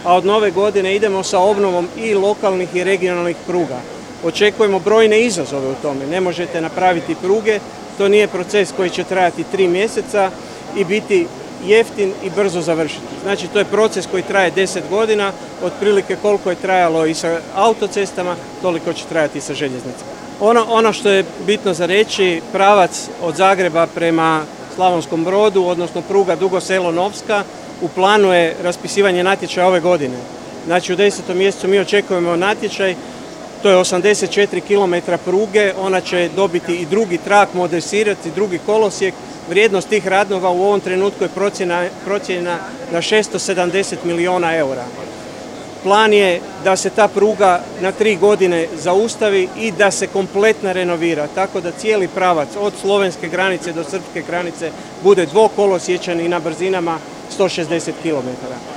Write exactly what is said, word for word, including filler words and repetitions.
a od nove godine idemo sa obnovom i lokalnih i regionalnih pruga. Očekujemo brojne izazove u tome. Ne možete napraviti pruge, to nije proces koji će trajati tri mjeseca i biti jeftin i brzo završiti. Znači, to je proces koji traje deset godina, otprilike koliko je trajalo i sa autocestama, toliko će trajati i sa željeznicama. Ono, ono što je bitno za reći, pravac od Zagreba prema Slavonskom Brodu, odnosno pruga Dugo Selo-Novska, u planu je raspisivanje natječaja ove godine. Znači, u desetom mjesecu mi očekujemo natječaj, to je osamdeset četiri kilometra pruge, ona će dobiti i drugi trak, modernizirati drugi kolosijek. Vrijednost tih radova u ovom trenutku je procijenjena na šesto sedamdeset milijuna eura. Plan je da se ta pruga na tri godine zaustavi i da se kompletno renovira, tako da cijeli pravac od slovenske granice do srpske granice bude dvokolosječan i na brzinama sto šezdeset kilometara.